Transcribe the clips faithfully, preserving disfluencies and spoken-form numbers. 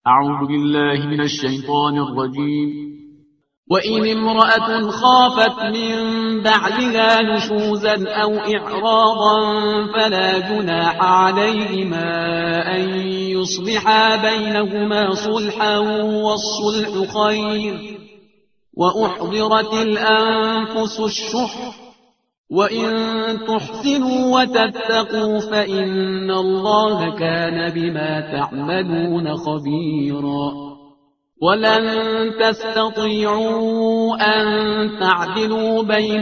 أعوذ بالله من الشيطان الرجيم. وإن امرأة خافت من بعلها نشوزا أو إعراضا فلا جناح عليهما أن يصلحا بينهما صلحا والصلح خير، وأحضرت الأنفس الشح، وإن تحسنوا وتتقوا فإن الله كان بما تعملون خبيرا. ولن تستطيعوا أن تعدلوا بين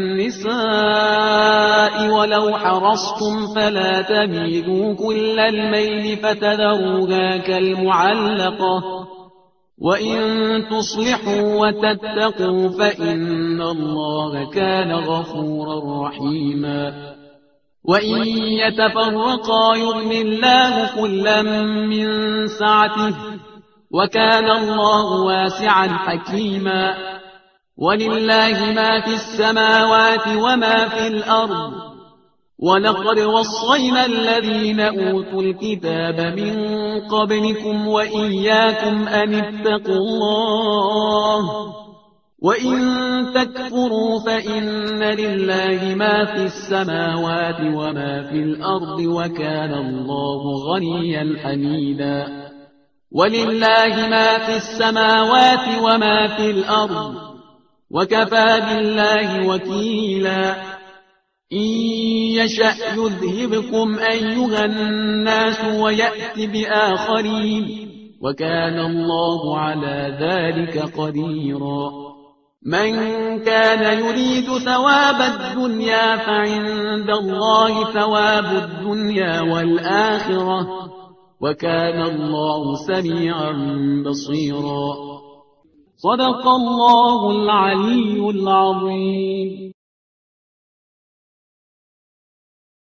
النساء ولو حرصتم فلا تميلوا كل الميل فتذروها كالمعلقة، وإن تصلحوا وتتقوا فإن الله كان غفورا رحيما. وإن يتفرقا يغن الله كلا من سعته، وكان الله واسعا حكيما. ولله ما في السماوات وما في الأرض، ولقد وصينا الذين أوتوا الكتاب من قبلكم وإياكم أن اتقوا الله، وإن تكفروا فإن لله ما في السماوات وما في الأرض، وكان الله غنيا حميدا. ولله ما في السماوات وما في الأرض، وكفى بالله وكيلا. إن يشأ يذهبكم أيها الناس ويأت بآخرين، وكان الله على ذلك قديرا. من كان يريد ثواب الدنيا فعند الله ثواب الدنيا والآخرة، وكان الله سميعا بصيرا. صدق الله العلي العظيم.